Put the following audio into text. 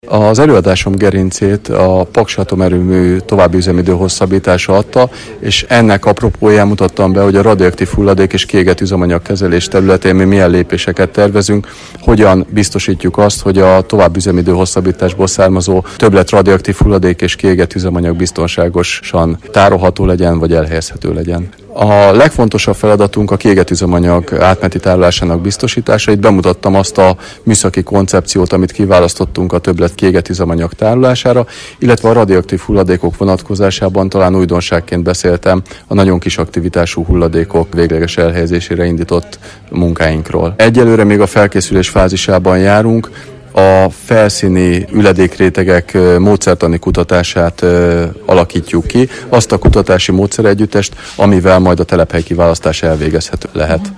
Az előadásom gerincét a Paks atomerőmű további üzemidő hosszabbítása adta, és ennek apropóján mutattam be, hogy a radioaktív hulladék és kiégett üzemanyag kezelés területén mi milyen lépéseket tervezünk, hogyan biztosítjuk azt, hogy a további üzemidő hosszabbításból származó többlet radioaktív hulladék és kiégett üzemanyag biztonságosan tárolható legyen, vagy elhelyezhető legyen. A legfontosabb feladatunk a kiégett üzemanyag átmeneti tárolásának biztosítása. Itt bemutattam azt a műszaki koncepciót, amit kiválasztottunk a többlet kiégett üzemanyag tárolására, illetve a radioaktív hulladékok vonatkozásában talán újdonságként beszéltem a nagyon kis aktivitású hulladékok végleges elhelyezésére indított munkáinkról. Egyelőre még a felkészülés fázisában járunk. A felszíni üledékrétegek módszertani kutatását alakítjuk ki, azt a kutatási módszeregyüttest, amivel majd a telephely kiválasztás elvégezhető lehet.